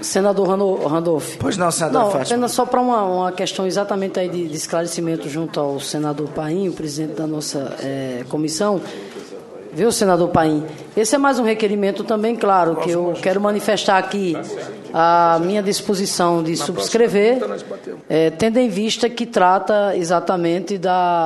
Senador Randolph. Pois não, senador Fátima. Apenas só para uma questão exatamente aí de esclarecimento junto ao senador Paim, o presidente da nossa comissão. Viu, senador Paim? Esse é mais um requerimento também, claro, que eu quero manifestar aqui a minha disposição de subscrever, tendo em vista que trata exatamente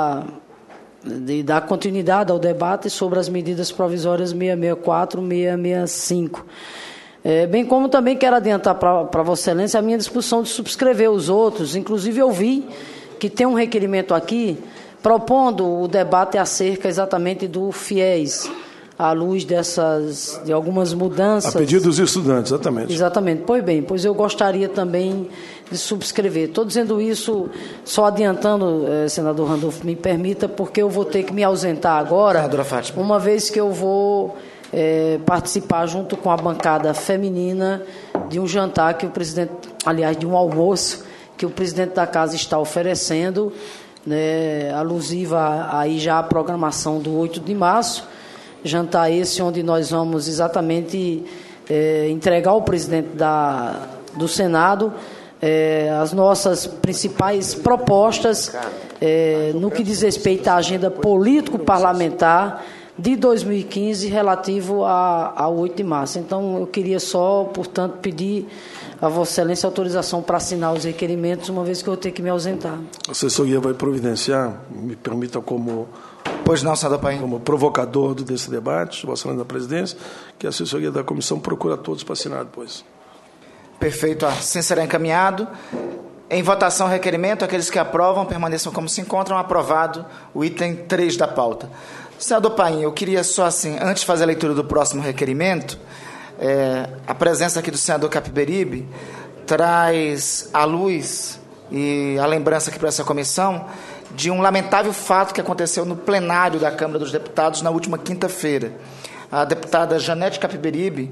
de dar continuidade ao debate sobre as medidas provisórias 664 e 665. Bem como também quero adiantar para Vossa Excelência a minha disposição de subscrever os outros. Inclusive, eu vi que tem um requerimento aqui propondo o debate acerca exatamente do FIES, à luz de algumas mudanças. A pedido dos estudantes, exatamente. Exatamente. Pois eu gostaria também de subscrever. Estou dizendo isso, só adiantando, senador Randolph, me permita, porque eu vou ter que me ausentar agora, senadora Fátima, uma vez que eu vou participar junto com a bancada feminina de um jantar que o presidente, aliás, de um almoço que o presidente da casa está oferecendo, né, alusiva aí já à programação do 8 de março, jantar esse onde nós vamos exatamente entregar ao presidente do Senado as nossas principais propostas no que diz respeito à agenda político-parlamentar de 2015 relativo ao 8 de março. Então, eu queria só, portanto, pedir a Vossa Excelência autorização para assinar os requerimentos, uma vez que eu vou ter que me ausentar. A assessoria vai providenciar, me permita pois não, senador Paim, como provocador desse debate, Vossa Excelência da Presidência, que a assessoria da comissão procura todos para assinar depois. Perfeito, assim será encaminhado. Em votação, requerimento, aqueles que aprovam permaneçam como se encontram. Aprovado o item 3 da pauta. Senador Paim, eu queria só assim, antes de fazer a leitura do próximo requerimento, a presença aqui do senador Capiberibe traz à luz e a lembrança aqui para essa comissão de um lamentável fato que aconteceu no plenário da Câmara dos Deputados na última quinta-feira. A deputada Janete Capiberibe,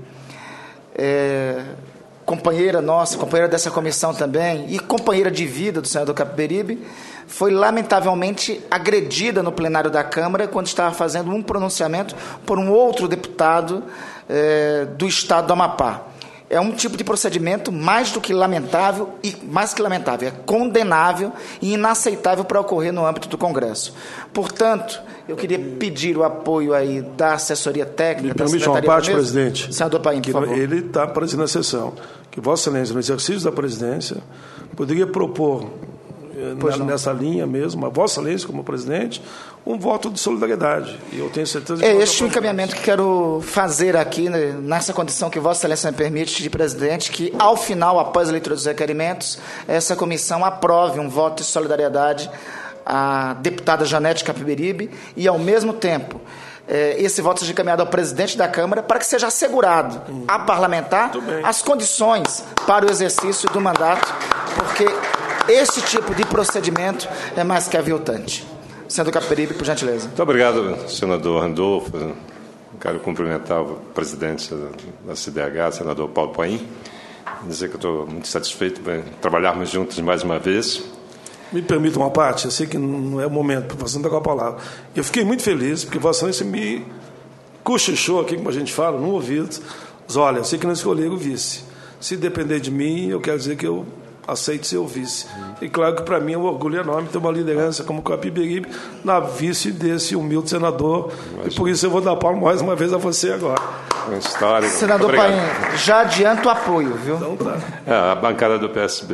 companheira nossa, companheira dessa comissão também, e companheira de vida do senador Capiberibe, foi lamentavelmente agredida no plenário da Câmara quando estava fazendo um pronunciamento por um outro deputado do estado do Amapá. É um tipo de procedimento mais do que lamentável, e mais que lamentável, é condenável e inaceitável para ocorrer no âmbito do Congresso. Portanto, eu queria pedir o apoio aí da assessoria técnica, da Secretaria. Me permite uma parte, presidente. Senador Paim, por favor. Ele está presidindo a sessão. Que Vossa Excelência, no exercício da presidência, poderia propor, nessa linha mesmo, a Vossa Excelência, como presidente, um voto de solidariedade. E eu tenho certeza que este o encaminhamento que quero fazer aqui, nessa condição que Vossa Excelência me permite, de presidente, que, ao final, após a leitura dos requerimentos, essa comissão aprove um voto de solidariedade à deputada Janete Capiberibe e, ao mesmo tempo, esse voto seja encaminhado ao presidente da Câmara para que seja assegurado a parlamentar as condições para o exercício do mandato, porque esse tipo de procedimento é mais que aviltante. Senador Capiberibe, por gentileza. Muito obrigado, senador Randolph. Quero cumprimentar o presidente da CDH, senador Paulo Paim, dizer que eu estou muito satisfeito por trabalharmos juntos mais uma vez. Me permita uma parte, eu sei que não é o momento para você não dar com a palavra. Eu fiquei muito feliz, porque Vossa Excelência me cochichou aqui, como a gente fala, no ouvido. Mas, olha, eu sei que não escolhi o vice. Se depender de mim, eu quero dizer que eu aceito ser o vice. E claro que para mim é um orgulho enorme ter uma liderança como o Capiberibe na vice desse humilde senador. Imagina. E por isso eu vou dar palma mais uma vez a você agora. História. Senador Paim, já adianto o apoio, viu? Então tá. A bancada do PSB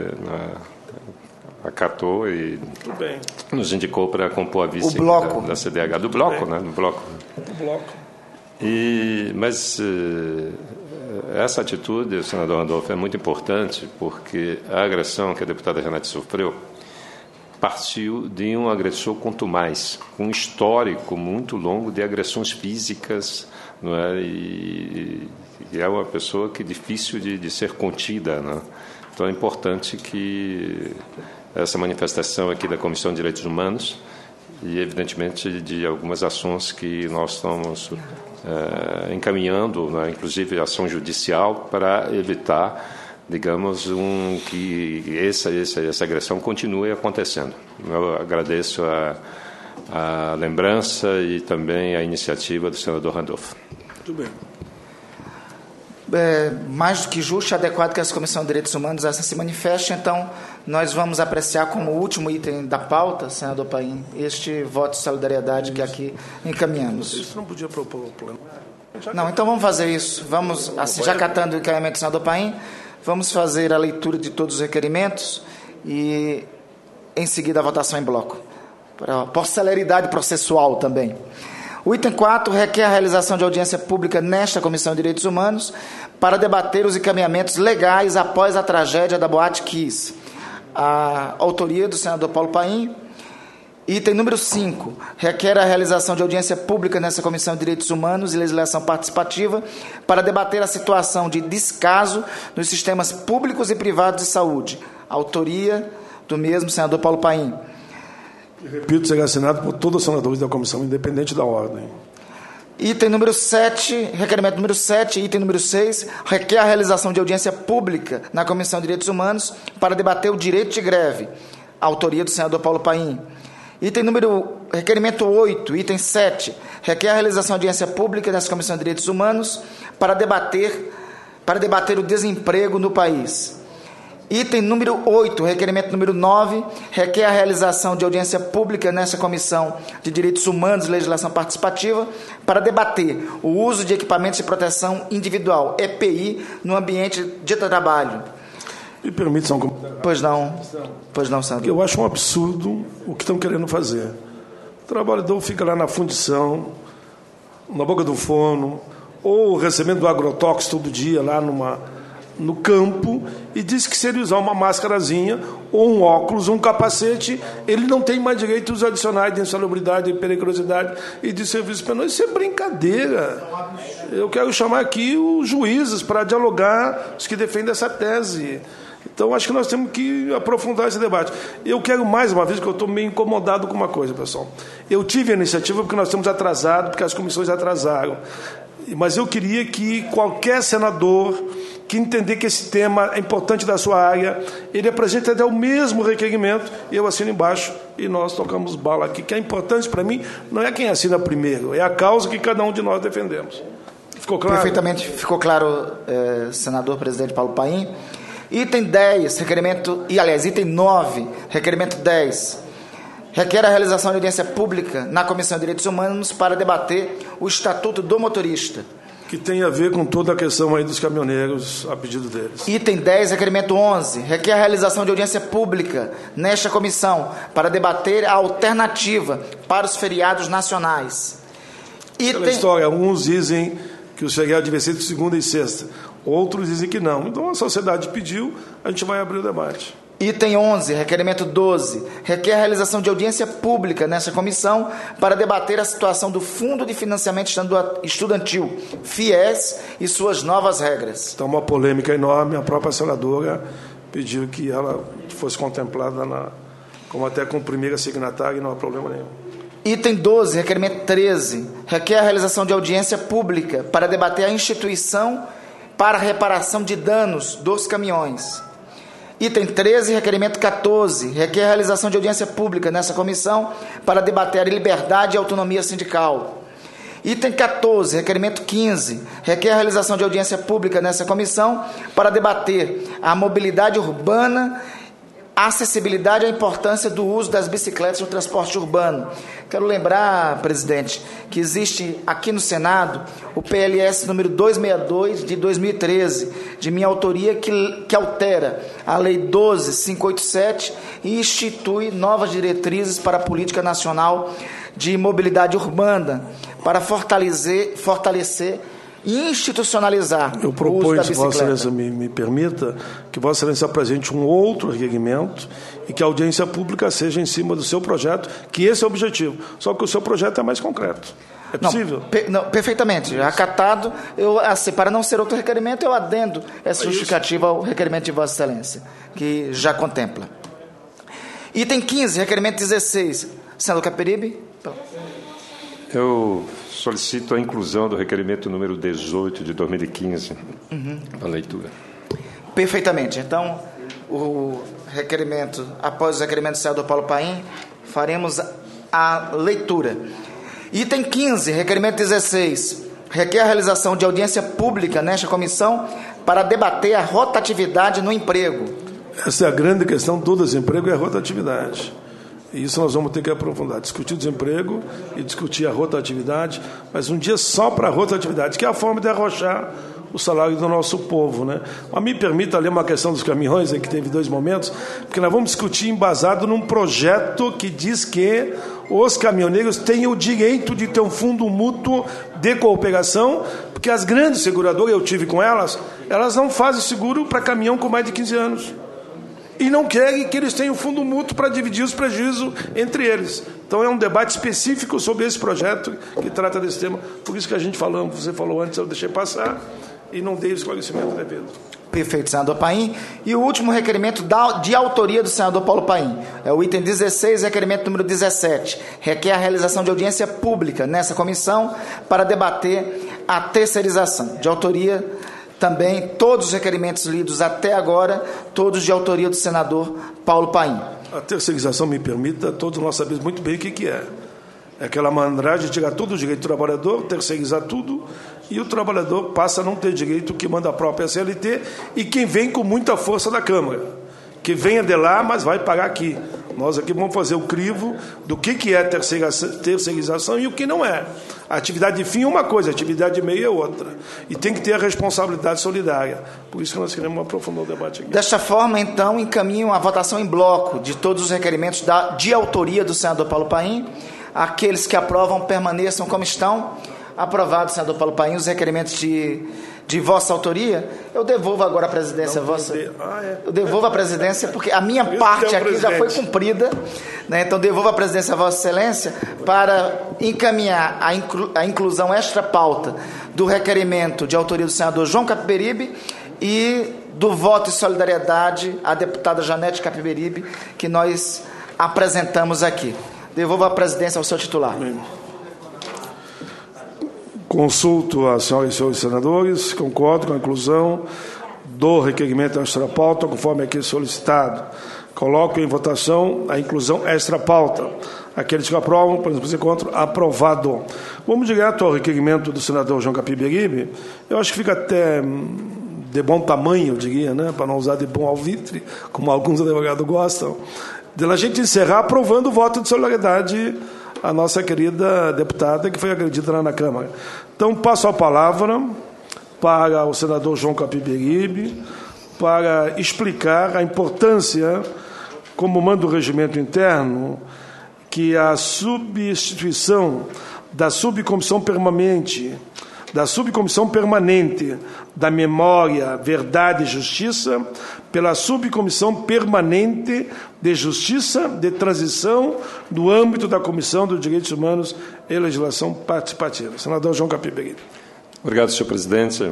acatou e nos indicou para compor a vice da CDH. Do bloco, né? Do bloco. Do bloco. Mas essa atitude, senador Randolph, é muito importante porque a agressão que a deputada Janete sofreu partiu de um agressor contumaz, com um histórico muito longo de agressões físicas, não é? E é uma pessoa que é difícil de ser contida, não é? Então é importante que essa manifestação aqui da Comissão de Direitos Humanos e, evidentemente, de algumas ações que nós estamos encaminhando, né, inclusive ação judicial, para evitar, digamos, que essa agressão continue acontecendo. Eu agradeço a lembrança e também a iniciativa do senador Randolph. Muito bem. mais do que justo e adequado que essa Comissão de Direitos Humanos assim se manifeste. Então, nós vamos apreciar como último item da pauta, senador Paim, este voto de solidariedade que aqui encaminhamos. Isso não podia propor o plano. Não, então vamos fazer isso. Vamos, assim, já catando o encaminhamento do senador Paim, vamos fazer a leitura de todos os requerimentos e, em seguida, a votação em bloco, por celeridade processual também. O item 4 requer a realização de audiência pública nesta Comissão de Direitos Humanos para debater os encaminhamentos legais após a tragédia da Boate Kiss. A autoria do senador Paulo Paim. Item número 5 requer a realização de audiência pública nessa Comissão de Direitos Humanos e Legislação Participativa para debater a situação de descaso nos sistemas públicos e privados de saúde. A autoria do mesmo senador Paulo Paim. Repito, será assinado por todos os senadores da comissão, independente da ordem. Item número 7, requerimento número 7, item número 6, requer a realização de audiência pública na Comissão de Direitos Humanos para debater o direito de greve. Autoria do senador Paulo Paim. Requerimento 8, item 7, requer a realização de audiência pública nessa Comissão de Direitos Humanos para debater o desemprego no país. Item número 8, requerimento número 9, requer a realização de audiência pública nessa Comissão de Direitos Humanos e Legislação Participativa para debater o uso de equipamentos de proteção individual, EPI, no ambiente de trabalho. Me permite só um comentário? Pois não, senador. Eu acho um absurdo o que estão querendo fazer. O trabalhador fica lá na fundição, na boca do forno, ou recebendo o agrotóxico todo dia lá no campo, e diz que se ele usar uma máscarazinha, ou um óculos, ou um capacete, ele não tem mais direitos adicionais de insalubridade, de periculosidade e de serviço penal. Isso é brincadeira. Eu quero chamar aqui os juízes para dialogar, os que defendem essa tese. Então, acho que nós temos que aprofundar esse debate. Eu quero, mais uma vez, que eu estou meio incomodado com uma coisa, pessoal. Eu tive a iniciativa porque nós estamos atrasados, porque as comissões atrasaram. Mas eu queria que qualquer senador que entender que esse tema é importante da sua área, ele apresente até o mesmo requerimento, e eu assino embaixo, e nós tocamos bala aqui. Que é importante para mim, não é quem assina primeiro, é a causa que cada um de nós defendemos. Ficou claro? Perfeitamente, ficou claro, senador presidente Paulo Paim. Item 10, item 9, requerimento 10, requer a realização de audiência pública na Comissão de Direitos Humanos para debater o Estatuto do Motorista. Que tem a ver com toda a questão aí dos caminhoneiros, a pedido deles. Item 10, requerimento 11, requer a realização de audiência pública nesta comissão para debater a alternativa para os feriados nacionais. Aquela história, uns dizem que os feriados devem ser de segunda e sexta, outros dizem que não. Então a sociedade pediu, a gente vai abrir o debate. Item 11, requerimento 12, requer a realização de audiência pública nesta comissão para debater a situação do Fundo de Financiamento Estudantil, FIES, e suas novas regras. Então, uma polêmica enorme, a própria senadora pediu que ela fosse contemplada como até com primeira signatária, e não há problema nenhum. Item 12, requerimento 13, requer a realização de audiência pública para debater a instituição para reparação de danos dos caminhões. Item 13, requerimento 14, requer a realização de audiência pública nessa comissão para debater a liberdade e autonomia sindical. Item 14, requerimento 15, requer a realização de audiência pública nessa comissão para debater a mobilidade urbana, a acessibilidade e a importância do uso das bicicletas no transporte urbano. Quero lembrar, presidente, que existe aqui no Senado o PLS número 262 de 2013, de minha autoria, que altera a Lei 12587 e institui novas diretrizes para a Política Nacional de Mobilidade Urbana, para fortalecer e institucionalizar o uso da bicicleta. Eu proponho, se Vossa Excelência me permita, que Vossa Excelência apresente um outro requerimento e que a audiência pública seja em cima do seu projeto, que esse é o objetivo. Só que o seu projeto é mais concreto. É possível? Não, perfeitamente. Acatado, para não ser outro requerimento, eu adendo essa justificativa ao requerimento de Vossa Excelência, que já contempla. Item 15, requerimento 16. Senador Caperibe. Eu solicito a inclusão do requerimento número 18 de 2015 na leitura. Perfeitamente. Então, após o requerimento do senador Paulo Paim, faremos a leitura. Item 15, requerimento 16, requer a realização de audiência pública nesta comissão para debater a rotatividade no emprego. Essa é a grande questão do desemprego, é a rotatividade. E isso nós vamos ter que aprofundar, discutir o desemprego e discutir a rotatividade, mas um dia só para a rotatividade, que é a forma de arrochar o salário do nosso povo, né? Mas me permita ler uma questão dos caminhões, que teve 2 momentos, porque nós vamos discutir embasado num projeto que diz que os caminhoneiros têm o direito de ter um fundo mútuo de cooperação, porque as grandes seguradoras, eu tive com elas não fazem seguro para caminhão com mais de 15 anos. E não querem que eles tenham fundo mútuo para dividir os prejuízos entre eles. Então é um debate específico sobre esse projeto que trata desse tema. Por isso que a gente falou, você falou antes, eu deixei passar e não dei o esclarecimento devido. Perfeito, senador Paim. E o último requerimento de autoria do senador Paulo Paim. É o item 16, requerimento número 17. Requer a realização de audiência pública nessa comissão para debater a terceirização. De autoria também, todos os requerimentos lidos até agora, todos de autoria do senador Paulo Paim. A terceirização, me permita, todos nós sabemos muito bem o que é. É aquela malandragem de tirar todo o direito do trabalhador, terceirizar tudo, e o trabalhador passa a não ter direito que manda a própria CLT e quem vem com muita força da Câmara. Que venha de lá, mas vai pagar aqui. Nós aqui vamos fazer o crivo do que é terceirização e o que não é. A atividade de fim é uma coisa, a atividade de meio é outra. E tem que ter a responsabilidade solidária. Por isso que nós queremos aprofundar o debate aqui. Desta forma, então, encaminham a votação em bloco de todos os requerimentos de autoria do senador Paulo Paim. Aqueles que aprovam permaneçam como estão. Aprovado, senador Paulo Paim, os requerimentos de vossa autoria. Eu devolvo agora a presidência vossa. Eu devolvo a presidência, porque a minha parte aqui já foi cumprida, né? Então devolvo a presidência a vossa excelência para encaminhar a inclusão extra-pauta do requerimento de autoria do senador João Capiberibe e do voto de solidariedade à deputada Janete Capiberibe, que nós apresentamos aqui. Devolvo a presidência ao seu titular. Consulto a senhora e os senhores senadores, concordo com a inclusão do requerimento extra-pauta, conforme aqui solicitado. Coloco em votação a inclusão extra-pauta. Aqueles que aprovam, por exemplo, se encontram aprovado. Vamos direto ao requerimento do senador João Capiberibe. Eu acho que fica até de bom tamanho, eu diria, né, para não usar de bom alvitre, como alguns advogados gostam, de a gente encerrar aprovando o voto de solidariedade a nossa querida deputada que foi agredida lá na Câmara. Então, passo a palavra para o senador João Capiberibe para explicar a importância, como manda o regimento interno, que a substituição da subcomissão permanente da Memória, Verdade e Justiça pela Subcomissão Permanente de Justiça de Transição no âmbito da Comissão dos Direitos Humanos e Legislação Participativa. Senador João Capiberibe. Obrigado, senhor presidente.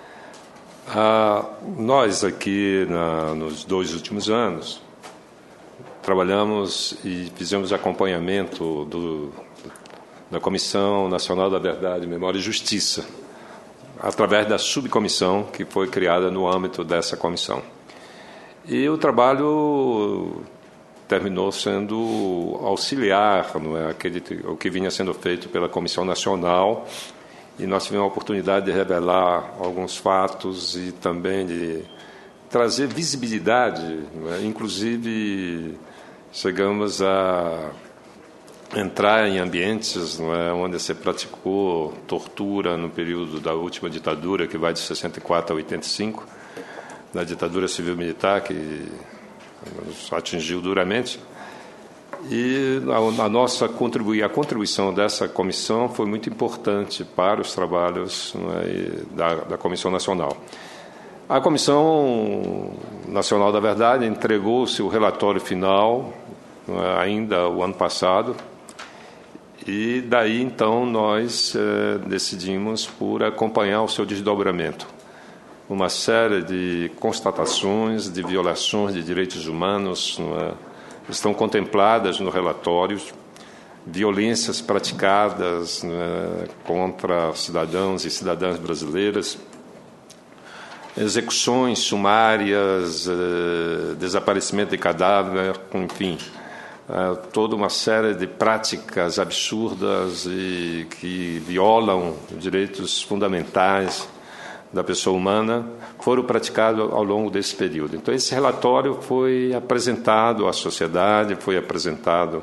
Nós aqui, nos 2 últimos anos, trabalhamos e fizemos acompanhamento da Comissão Nacional da Verdade, Memória e Justiça, através da subcomissão que foi criada no âmbito dessa comissão. E o trabalho terminou sendo auxiliar, não é, o que vinha sendo feito pela Comissão Nacional, e nós tivemos a oportunidade de revelar alguns fatos e também de trazer visibilidade, não é? Inclusive chegamos a entrar em ambientes, não é, onde se praticou tortura no período da última ditadura, que vai de 64 a 85, da ditadura civil-militar, que nos atingiu duramente. E a contribuição dessa comissão foi muito importante para os trabalhos, não é, da Comissão Nacional. A Comissão Nacional da Verdade entregou o seu relatório final, não é, ainda o ano passado. E daí, então, nós decidimos por acompanhar o seu desdobramento. Uma série de constatações de violações de direitos humanos estão contempladas no relatório, violências praticadas contra cidadãos e cidadãs brasileiras, execuções sumárias, desaparecimento de cadáver, enfim, toda uma série de práticas absurdas e que violam direitos fundamentais da pessoa humana foram praticados ao longo desse período. Então, esse relatório foi apresentado à sociedade, foi apresentado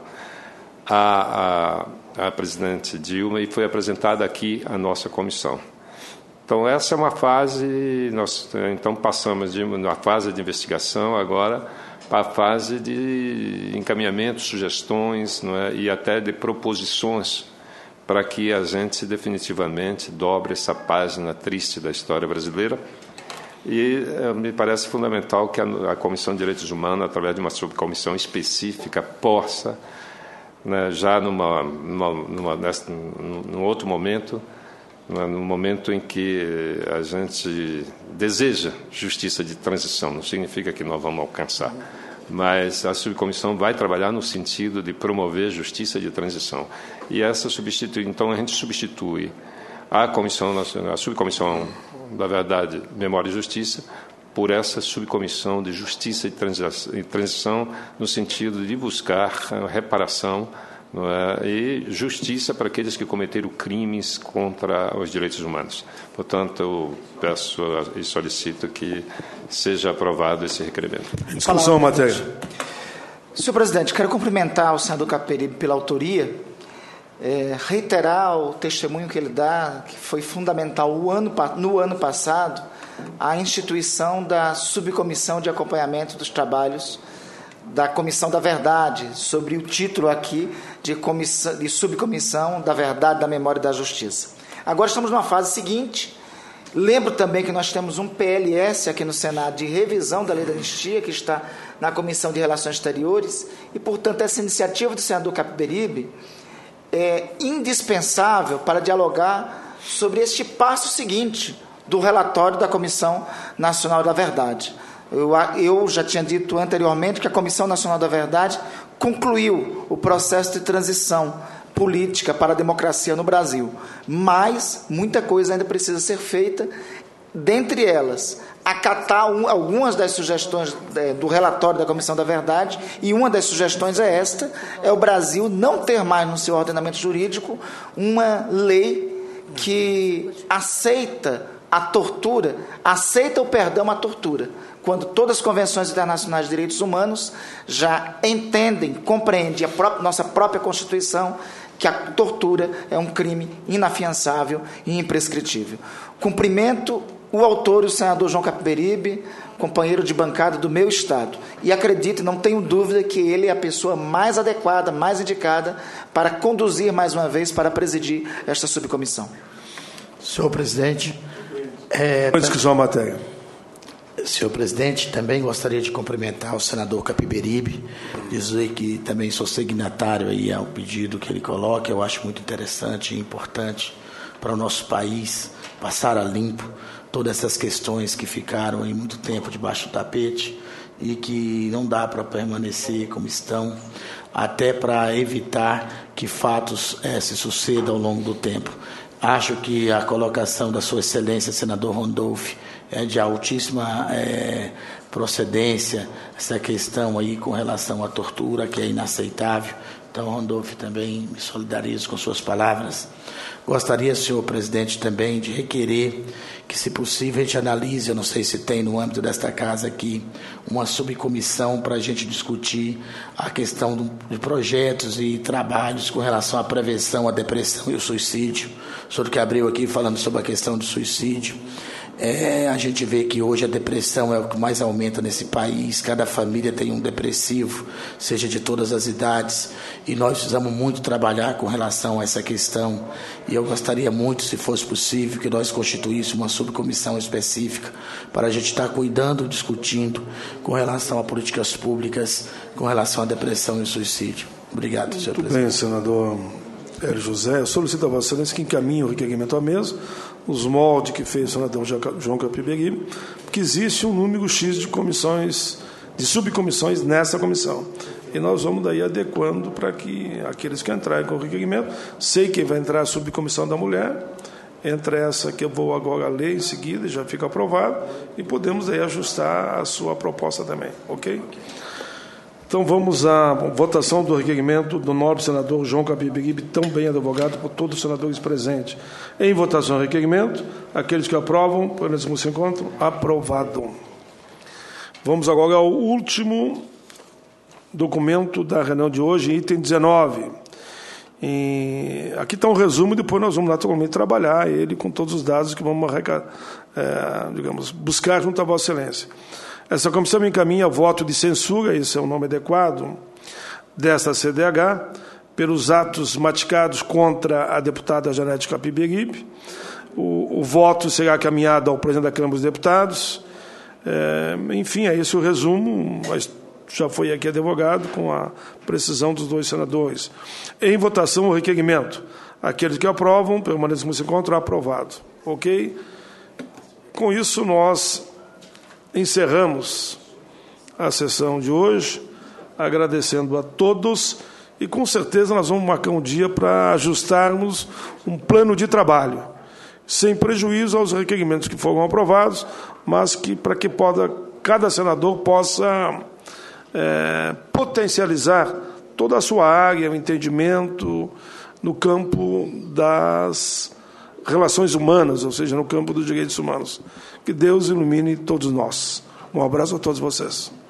à presidente Dilma e foi apresentado aqui à nossa comissão. Então, essa é uma fase, nós então passamos de uma fase de investigação agora para a fase de encaminhamento, sugestões, não é? E até de proposições para que a gente definitivamente dobre essa página triste da história brasileira. E me parece fundamental que a Comissão de Direitos Humanos, através de uma subcomissão específica, possa, né, já num outro momento, no momento em que a gente deseja justiça de transição, não significa que nós vamos alcançar, mas a subcomissão vai trabalhar no sentido de promover justiça de transição. E então a gente substitui a subcomissão da Verdade, Memória e Justiça por essa subcomissão de justiça e transição no sentido de buscar reparação, não é? E justiça para aqueles que cometeram crimes contra os direitos humanos. Portanto, eu peço e solicito que seja aprovado esse requerimento. Discussão, matéria. Senhor presidente, quero cumprimentar o senador Capiberibe pela autoria, reiterar o testemunho que ele dá, que foi fundamental no ano passado, a instituição da subcomissão de acompanhamento dos trabalhos da Comissão da Verdade, sobre o título aqui de Subcomissão da Verdade, da Memória e da Justiça. Agora estamos numa fase seguinte. Lembro também que nós temos um PLS aqui no Senado de revisão da Lei da Anistia, que está na Comissão de Relações Exteriores, e, portanto, essa iniciativa do senador Capiberibe é indispensável para dialogar sobre este passo seguinte do relatório da Comissão Nacional da Verdade. Eu já tinha dito anteriormente que a Comissão Nacional da Verdade concluiu o processo de transição política para a democracia no Brasil, mas muita coisa ainda precisa ser feita, dentre elas, acatar algumas das sugestões do relatório da Comissão da Verdade, e uma das sugestões é o Brasil não ter mais no seu ordenamento jurídico uma lei que aceita a tortura, aceita o perdão à tortura, quando todas as convenções internacionais de direitos humanos já entendem, compreendem nossa própria Constituição, que a tortura é um crime inafiançável e imprescritível. Cumprimento o autor, o senador João Capiberibe, companheiro de bancada do meu Estado, e acredito, não tenho dúvida, que ele é a pessoa mais adequada, mais indicada para conduzir mais uma vez, para presidir esta subcomissão. Senhor presidente... Discussão a matéria. Senhor presidente, também gostaria de cumprimentar o senador Capiberibe, dizer que também sou signatário aí ao pedido que ele coloca. Eu acho muito interessante e importante para o nosso país passar a limpo todas essas questões que ficaram aí muito tempo debaixo do tapete e que não dá para permanecer como estão, até para evitar que fatos se sucedam ao longo do tempo. Acho que a colocação da Sua Excelência, senador Randolph, é de altíssima procedência, essa questão aí com relação à tortura, que é inaceitável. Então, Randolph, também me solidarizo com suas palavras. Gostaria, senhor presidente, também de requerer que, se possível, a gente analise, eu não sei se tem no âmbito desta casa aqui, uma subcomissão para a gente discutir a questão de projetos e trabalhos com relação à prevenção, à depressão e ao suicídio. O senhor que abriu aqui falando sobre a questão do suicídio. A gente vê que hoje a depressão é o que mais aumenta nesse país, cada família tem um depressivo, seja de todas as idades, e nós precisamos muito trabalhar com relação a essa questão, e eu gostaria muito, se fosse possível, que nós constituíssemos uma subcomissão específica para a gente estar cuidando, discutindo com relação a políticas públicas, com relação à depressão e ao suicídio. Obrigado, senhor presidente. Muito bem, senador Hélio José. Eu solicito a Vossa Excelência que encaminhe o requerimento à mesa, os moldes que fez o senador João Capiberibe, porque existe um número X de comissões, de subcomissões nessa comissão. E nós vamos daí adequando para que aqueles que entrarem com o requerimento, sei que vai entrar a subcomissão da mulher, entre essa que eu vou agora ler em seguida, já fica aprovado, e podemos aí ajustar a sua proposta também, ok? Então vamos à votação do requerimento do nobre senador João Capiberibe, tão bem advogado por todos os senadores presentes. Em votação, requerimento. Aqueles que aprovam, permaneçam como se encontram. Aprovado. Vamos agora ao último documento da reunião de hoje, item 19. Aqui está um resumo, depois nós vamos naturalmente trabalhar ele com todos os dados que vamos buscar junto à Vossa Excelência. Essa comissão encaminha voto de censura, esse é o nome adequado, desta CDH, pelos atos maticados contra a deputada Janete Capiberibe. O voto será caminhado ao presidente da Câmara dos Deputados. Enfim, é esse o resumo, mas já foi aqui advogado com a precisão dos dois senadores. Em votação, o requerimento. Aqueles que aprovam, permaneçam como se encontram, aprovado. Ok? Com isso, nós encerramos a sessão de hoje, agradecendo a todos e, com certeza, nós vamos marcar um dia para ajustarmos um plano de trabalho, sem prejuízo aos requerimentos que foram aprovados, mas que para que cada senador possa potencializar toda a sua área, o entendimento no campo das relações humanas, ou seja, no campo dos direitos humanos. Que Deus ilumine todos nós. Um abraço a todos vocês.